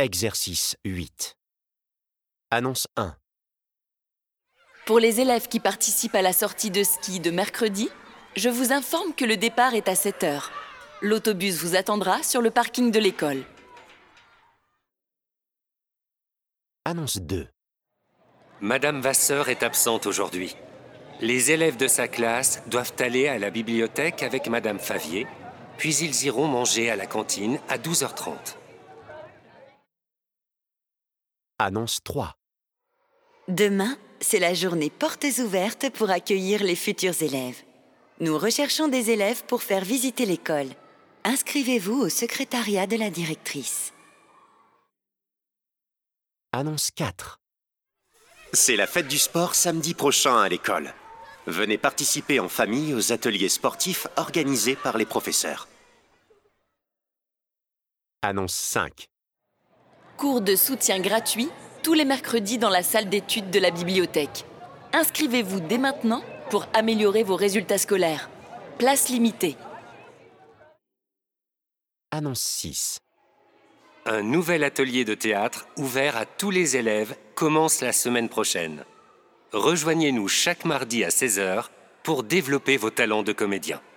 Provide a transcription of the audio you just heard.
Exercice 8. Annonce 1. Pour les élèves qui participent à la sortie de ski de mercredi, je vous informe que le départ est à 7 heures. L'autobus vous attendra sur le parking de l'école. Annonce 2. Madame Vasseur est absente aujourd'hui. Les élèves de sa classe doivent aller à la bibliothèque avec Madame Favier, puis ils iront manger à la cantine à 12h30. Annonce 3. Demain, c'est la journée portes ouvertes pour accueillir les futurs élèves. Nous recherchons des élèves pour faire visiter l'école. Inscrivez-vous au secrétariat de la directrice. Annonce 4. C'est la fête du sport samedi prochain à l'école. Venez participer en famille aux ateliers sportifs organisés par les professeurs. Annonce 5. Cours de soutien gratuit tous les mercredis dans la salle d'études de la bibliothèque. Inscrivez-vous dès maintenant pour améliorer vos résultats scolaires. Place limitée. Annonce 6. Un nouvel atelier de théâtre ouvert à tous les élèves commence la semaine prochaine. Rejoignez-nous chaque mardi à 16h pour développer vos talents de comédien.